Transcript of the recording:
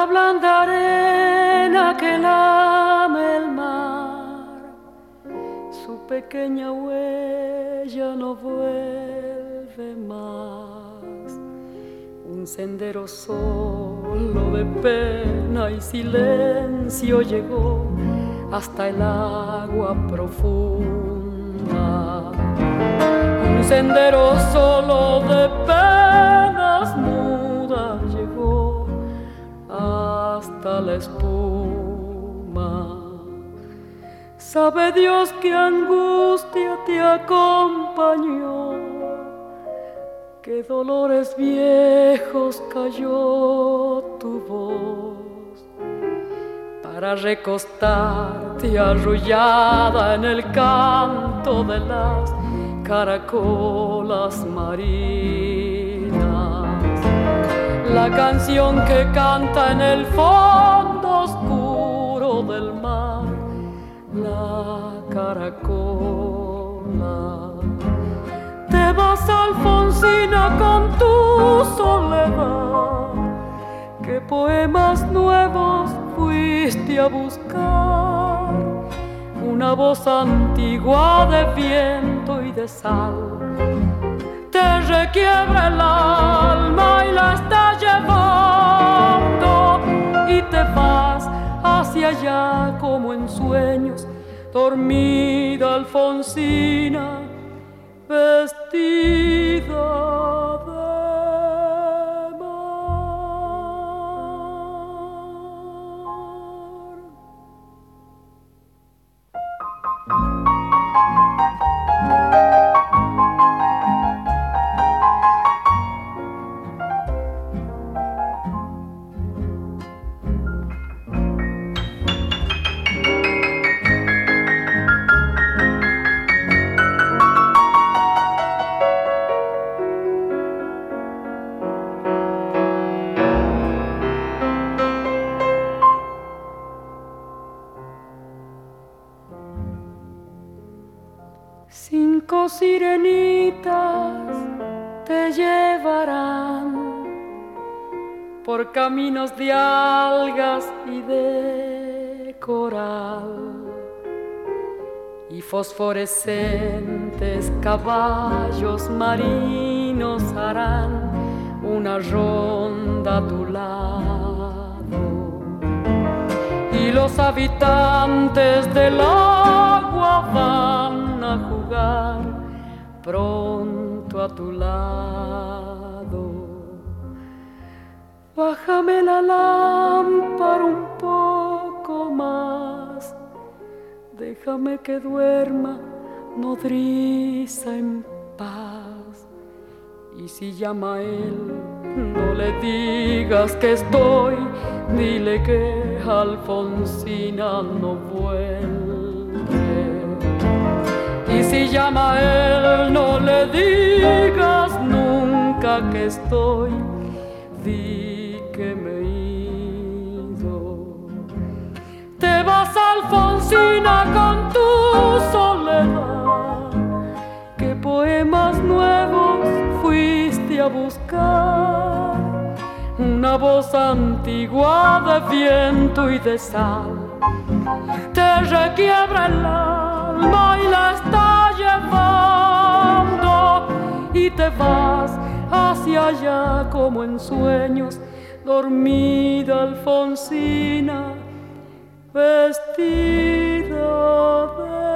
la blanda arena que lame el mar, su pequeña huella no vuelve más. Un sendero solo de pena y silencio llegó hasta el agua profunda. Un sendero solo de penas mudas llegó hasta la espuma. Sabe Dios qué angustia te acompañó, qué dolores viejos cayó tu voz, para recostarte arrullada en el canto de las caracolas marinas. La canción que canta en el fondo oscuro del mar, la caracola. Te vas, Alfonsina, con tu soledad. ¿Qué poemas nuevos fuiste a buscar? Una voz antigua de viento y de sal te requiebra el alma y la está llevando, y te vas hacia allá como en sueños, dormida Alfonsina, vestida de Cinco sirenitas te llevarán por caminos de algas y de coral, y fosforescentes caballos marinos harán una ronda a tu lado, y los habitantes del agua van a jugar pronto a tu lado. Bájame la lámpara un poco más, déjame que duerma nodriza en paz. Y si llama a él, no le digas que estoy, dile que Alfonsina no vuelve. Y si llama a él, no le digas nunca que estoy, di que me he ido. Te vas, Alfonsina, con tu soledad. ¿Qué poemas nuevos fuiste a buscar? Una voz antigua de viento y de sal te requiebra el alma y la está llevando, y te vas hacia allá como en sueños, dormida Alfonsina, vestida de